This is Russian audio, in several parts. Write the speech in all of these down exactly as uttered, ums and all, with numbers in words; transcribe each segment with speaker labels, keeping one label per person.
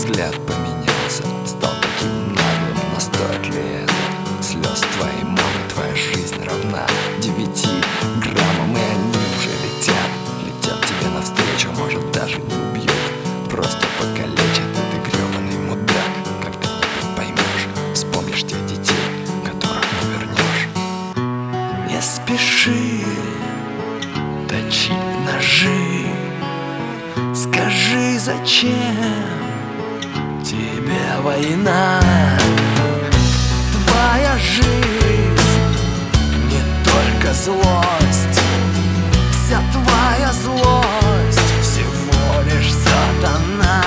Speaker 1: взгляд поменялся, стал таким наглым, но стоит ли это? Слез твоей мамы твоя жизнь равна девяти граммам, и они уже летят, летят тебе навстречу, может даже не убьют, просто покалечат. И ты грёбаный мудак, когда-нибудь поймешь, вспомнишь тех детей, которых не вернешь. Не спеши точить ножи, скажи, зачем тебе война? Твоя жизнь не только злость, вся твоя злость всего лишь сатана.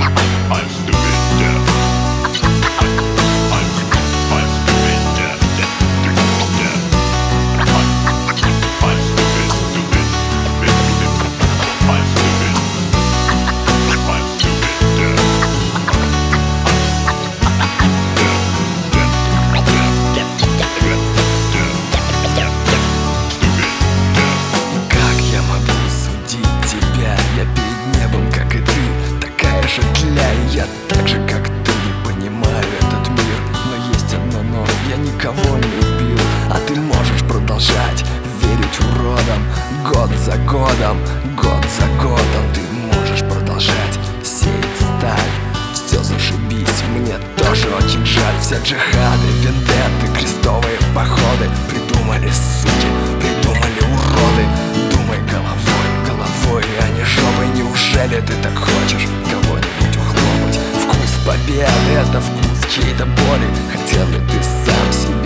Speaker 1: Я так же, как ты, не понимаю этот мир, но есть одно но: я никого не убил, а ты можешь продолжать верить уродам. Год за годом, год за годом ты можешь продолжать сеять сталь. Все зашибись, мне тоже очень жаль. Все джихады, вендетты, крестовые походы придумали суки, придумали уроды. Думай головой, головой, а не жопой. Неужели ты так хочешь кого-нибудь ухлопать? Вкус победы — это вкус чьей-то боли. Хотел ли ты сам себе